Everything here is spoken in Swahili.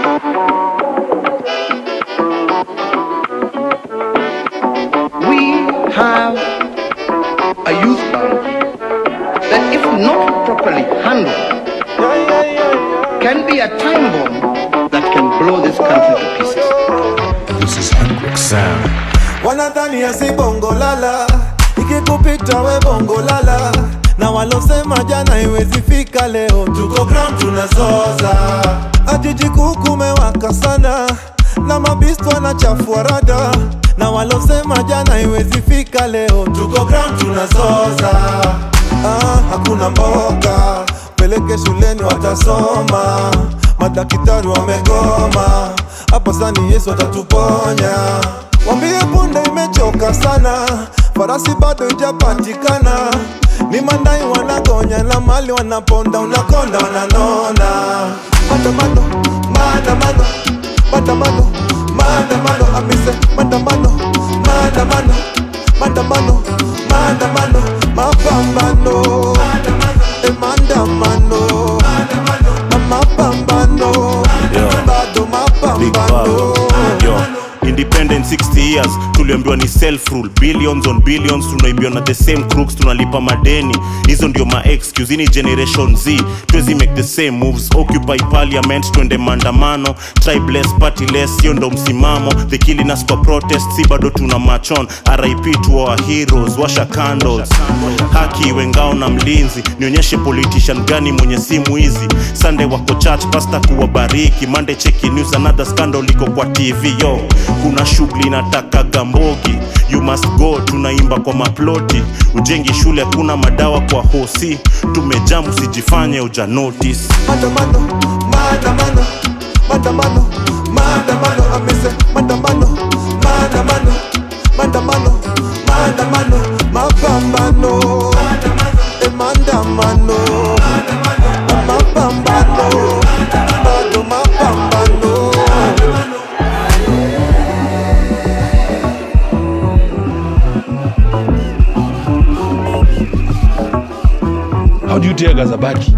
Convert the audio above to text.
have a youth band that, if not properly handled, can be a time bomb that can blow this country to pieces. This is Hendrix Sound. Wanadhania si bongo lala, ikikupita we bongo lala, na walosema jana iwezi fika leo, tuko ground tunazoza. Ajiji kukumewaka sana, na mabistu wanachafua rada, na walosema jana iwezi fika leo, tuko ground tunazoza. Hakuna mboga, peleke shuleni watasoma, madakitari wamegoma, hapa sani Yesu atatuponya. Wambie punde imechoka sana, farasi bado ijapatikana, ni mandai wanagonya na mali wanaponda, unakonda wananona. Maandamano, maandamano, maandamano, maandamano, amise maandamano, maandamano, maandamano, maandamano, mapambano, maandamano, mapambano, bado mapambano. Independent 60 years, tuliambiwa ni self-rule. Billions on billions, tunaibiwa na the same crooks, tunalipa madeni. Hizo ndio ma-excuse, ini generation Z, tuwezi make the same moves. Occupy parliament, twende maandamano. Tribeless, partyless, hiyo ndo msimamo. The killing us for protest, si bado tuna march on. RIP to our heroes, washa candles. Haki iwe ngao na mlinzi, nionyeshe politician gani mwenye simu hizi. Sunday wako church, pastor kuwabariki. Monday check news, another scandal liko kwa TV, yo. Kuna shughuli nataka gambogi, you must go, tunaimba kwa maploti. Ujengi shule kuna madawa kwa hosi, tumejamu usijifanye uja notice. Maandamano, maandamano, maandamano, maandamano, amise maandamano, maandamano, maandamano, maandamano, mapambano, maandamano, mapambano, bado mapambano. How do you tear gas a body?